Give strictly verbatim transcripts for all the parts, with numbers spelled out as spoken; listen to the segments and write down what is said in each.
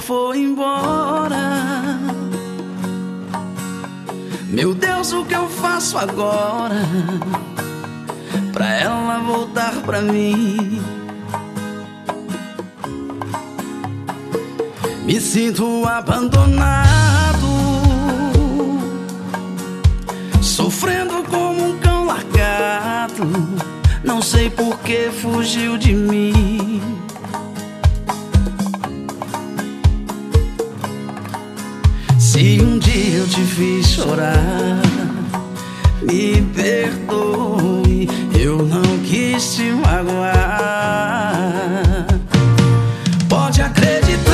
foi embora. Meu Deus, o que eu faço agora pra ela voltar pra mim? Me sinto abandonado, sofrendo como um cão largado. Não sei por que fugiu de mim. Se um dia eu te fiz chorar, me perdoe, eu não quis te magoar. Pode acreditar,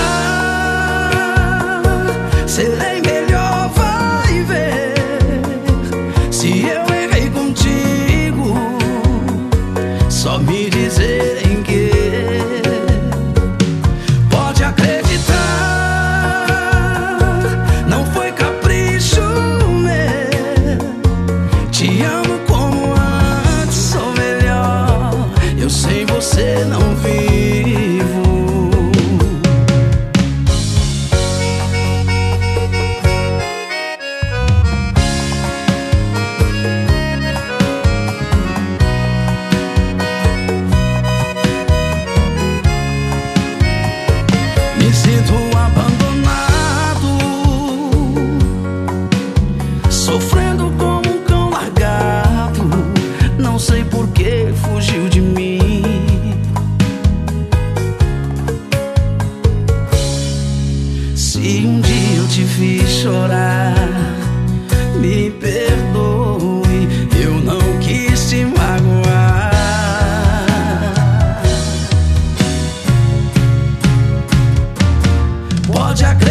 serei melhor, vai ver. Se eu errei contigo, só me dizer em que. Pode acreditar, não foi capricho meu. Te amo como antes, sou melhor. Eu sem você não vivo. Me sinto abandonado, sofrendo como um cão largado. Não sei por que fugiu de mim. Se um dia eu te fiz chorar, me perdoe, eu não quis te magoar. Pode acreditar,